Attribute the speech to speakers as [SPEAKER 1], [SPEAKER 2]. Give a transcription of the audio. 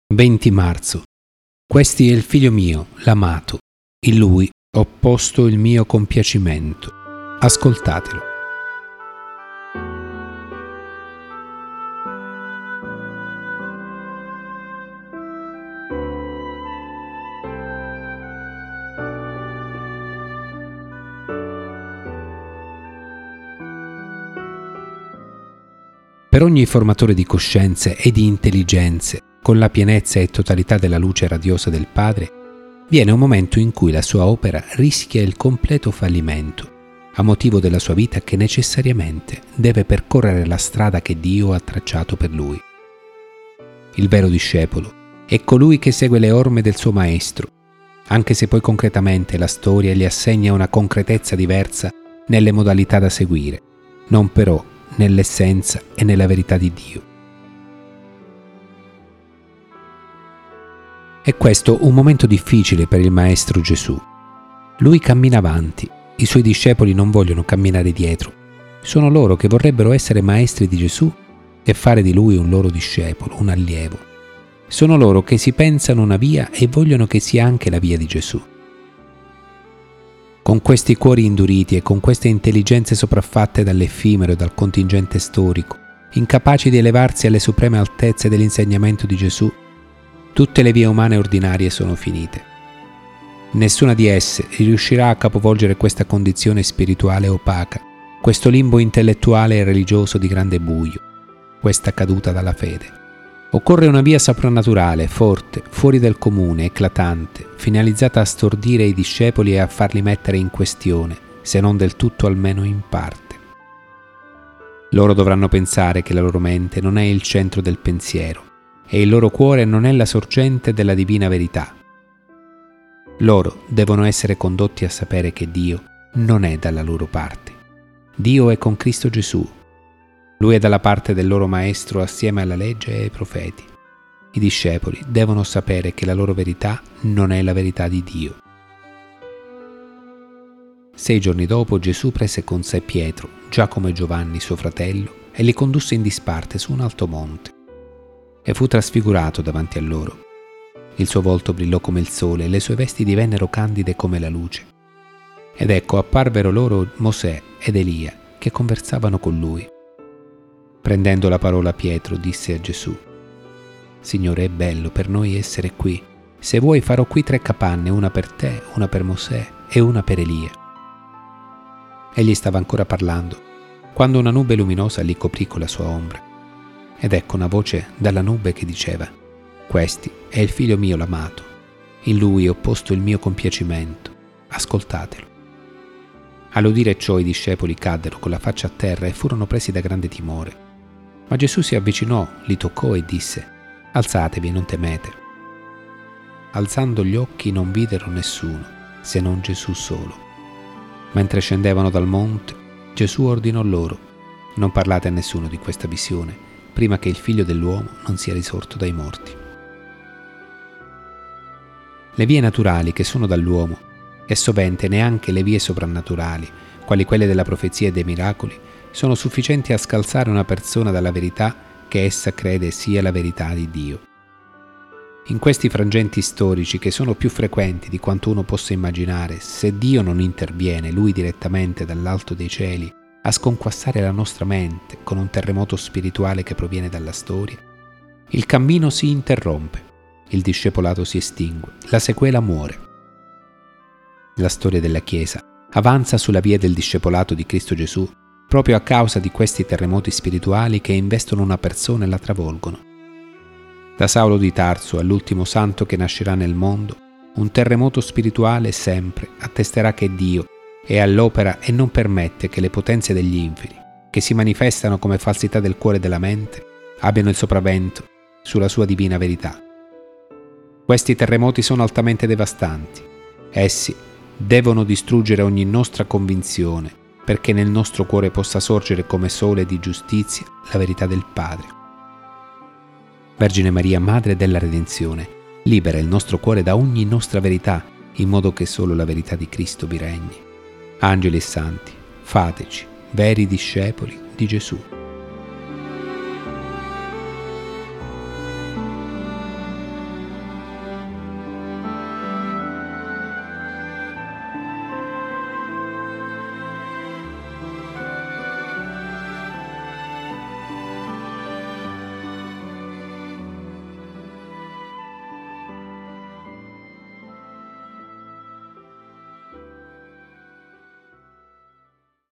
[SPEAKER 1] 20 marzo. Questi è il figlio mio, l'amato. In lui ho posto il mio compiacimento. Ascoltatelo. Per ogni formatore di coscienze e di intelligenze, con la pienezza e totalità della luce radiosa del Padre, viene un momento in cui la sua opera rischia il completo fallimento, a motivo della sua vita che necessariamente deve percorrere la strada che Dio ha tracciato per lui. Il vero discepolo è colui che segue le orme del suo Maestro, anche se poi concretamente la storia gli assegna una concretezza diversa nelle modalità da seguire, non però nell'essenza e nella verità di Dio. È questo un momento difficile per il Maestro Gesù. Lui cammina avanti, i suoi discepoli non vogliono camminare dietro. Sono loro che vorrebbero essere maestri di Gesù e fare di lui un loro discepolo, un allievo. Sono loro che si pensano una via e vogliono che sia anche la via di Gesù. Con questi cuori induriti e con queste intelligenze sopraffatte dall'effimero e dal contingente storico, incapaci di elevarsi alle supreme altezze dell'insegnamento di Gesù, tutte le vie umane ordinarie sono finite. Nessuna di esse riuscirà a capovolgere questa condizione spirituale opaca, questo limbo intellettuale e religioso di grande buio, questa caduta dalla fede. Occorre una via soprannaturale, forte, fuori del comune, eclatante, finalizzata a stordire i discepoli e a farli mettere in questione, se non del tutto almeno in parte. Loro dovranno pensare che la loro mente non è il centro del pensiero e il loro cuore non è la sorgente della divina verità. Loro devono essere condotti a sapere che Dio non è dalla loro parte. Dio è con Cristo Gesù. Lui è dalla parte del loro Maestro assieme alla legge e ai profeti. I discepoli devono sapere che la loro verità non è la verità di Dio. 6 giorni dopo Gesù prese con sé Pietro, Giacomo e Giovanni suo fratello e li condusse in disparte su un alto monte. E fu trasfigurato davanti a loro. Il suo volto brillò come il sole e le sue vesti divennero candide come la luce. Ed ecco apparvero loro Mosè ed Elia che conversavano con lui. Prendendo la parola Pietro disse a Gesù: Signore, è bello per noi essere qui. Se vuoi farò qui 3 capanne, una per te, una per Mosè e una per Elia. Egli stava ancora parlando, quando una nube luminosa li coprì con la sua ombra. Ed ecco una voce dalla nube che diceva: Questi è il figlio mio l'amato. In lui ho posto il mio compiacimento. Ascoltatelo. All'udire ciò i discepoli caddero con la faccia a terra e furono presi da grande timore. Ma Gesù si avvicinò, li toccò e disse: Alzatevi, non temete. Alzando gli occhi non videro nessuno, se non Gesù solo. Mentre scendevano dal monte, Gesù ordinò loro: Non parlate a nessuno di questa visione, prima che il Figlio dell'uomo non sia risorto dai morti. Le vie naturali che sono dall'uomo, e sovente neanche le vie soprannaturali, quali quelle della profezia e dei miracoli, sono sufficienti a scalzare una persona dalla verità che essa crede sia la verità di Dio. In questi frangenti storici, che sono più frequenti di quanto uno possa immaginare, se Dio non interviene, Lui direttamente dall'alto dei cieli, a sconquassare la nostra mente con un terremoto spirituale che proviene dalla storia, il cammino si interrompe, il discepolato si estingue, la sequela muore. La storia della Chiesa avanza sulla via del discepolato di Cristo Gesù proprio a causa di questi terremoti spirituali che investono una persona e la travolgono. Da Saulo di Tarso all'ultimo santo che nascerà nel mondo, un terremoto spirituale sempre attesterà che Dio è all'opera e non permette che le potenze degli inferi, che si manifestano come falsità del cuore e della mente, abbiano il sopravvento sulla sua divina verità. Questi terremoti sono altamente devastanti. Essi devono distruggere ogni nostra convinzione perché nel nostro cuore possa sorgere come sole di giustizia la verità del Padre. Vergine Maria, Madre della Redenzione, libera il nostro cuore da ogni nostra verità, in modo che solo la verità di Cristo vi regni. Angeli e santi, fateci veri discepoli di Gesù.